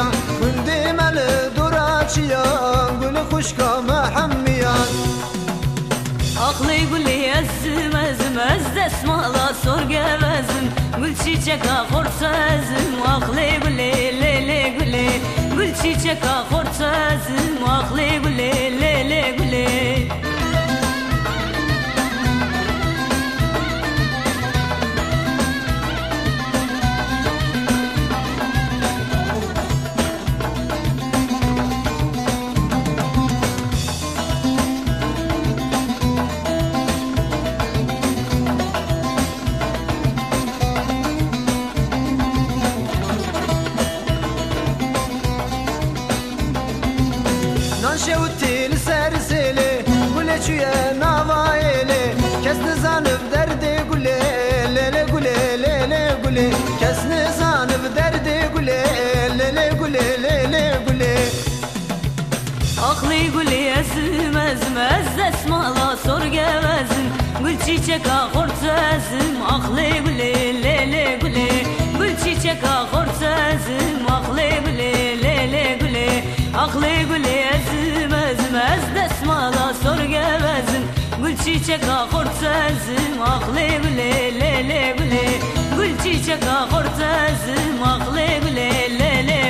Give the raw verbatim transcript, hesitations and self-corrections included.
من دمل دوراتشيا قل خشكا محميان Aklı gülü ezim ezim ez desmala sor gevezim Gül çiçek ahorsa ezim aklı gülü lele gülü Gül çiçek ahorsa ezim aklı gülü lele gülü شوتي لسرسلي قولي شوية نوايلي كاس نزانب دردي قولي ليلي قولي ليلي قولي كاس نزانب دردي قولي ليلي قولي ليلي قولي Aklı gülü ezim ezim ez desmala sor gevezim Gül çiçek ahorsa ezim aklı gülü lele gülü Gül çiçek ahorsa ezim aklı gülü lele gülü Aklı gülü ezim ezim ez desmala sor gevezim Gül çiçek ahorsa ezim aklı gülü lele gülü Gül çiçek ahorsa ezim aklı gülü lele